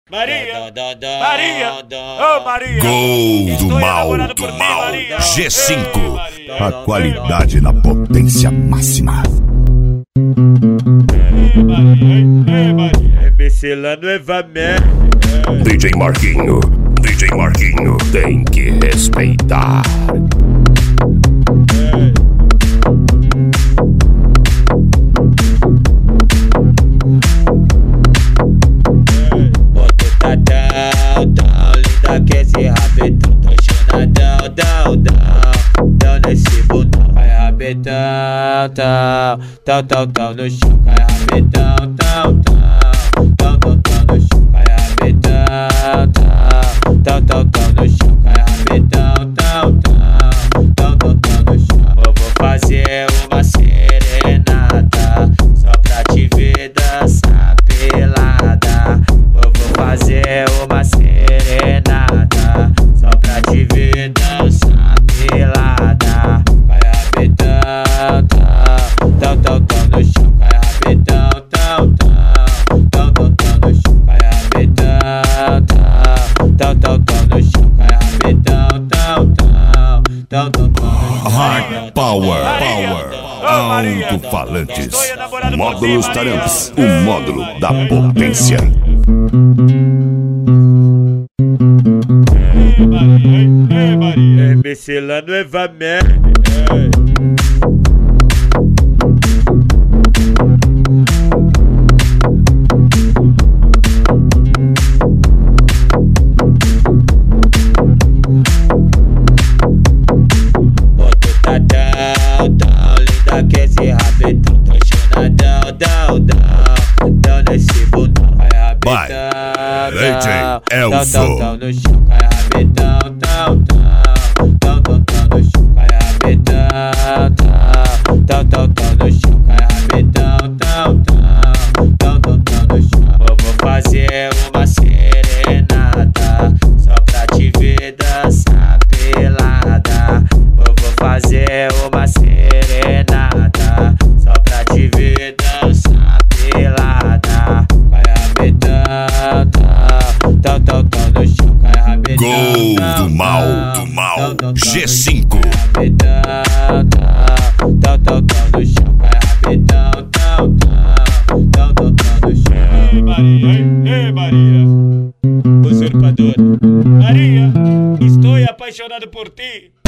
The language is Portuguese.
Maria, Maria, ô Maria, Gol do mal, Maria. G5, Maria. a qualidade na potência máxima. MC lá no Evamé. DJ Marquinho tem que respeitar. Tão linda que esse rabetão, tô chonadão, dão nesse botão, vai rabetão, tão no chão, vai rabetão, tão no chão, vai rabetão, tão no chão, vai rabetão, tão no chão. Eu vou fazer uma serenata só pra te ver dançar pelada. Fazer uma serenata só pra te ver dançar pelada. Vai rabetão, tão no chão. Vai rabetão, tão no chão. Vai rabetão, tão no chão. Vai rabetão, tão no chão. High Power, alto-falantes, módulos Taramps, o módulo da potência. MC lá no Evamé. Tão linda que esse rabetão, tô chonadão, dão nesse botão, vai rabetão, tão no chão, vai rabetão, tão no chão, vai rabetão, tão no chão, vai rabetão, tão no chão. Eu vou fazer uma serenata só pra te ver dançar pelada. Eu vou fazer uma serenata só pra te ver dançar pelada. Vai rabetão, tão no chão, vai rabetão. Gol do mal, G5. Tão no chão, vai rabetão, tão no chão. Maria, usurpadora. Maria, estou apaixonado por ti.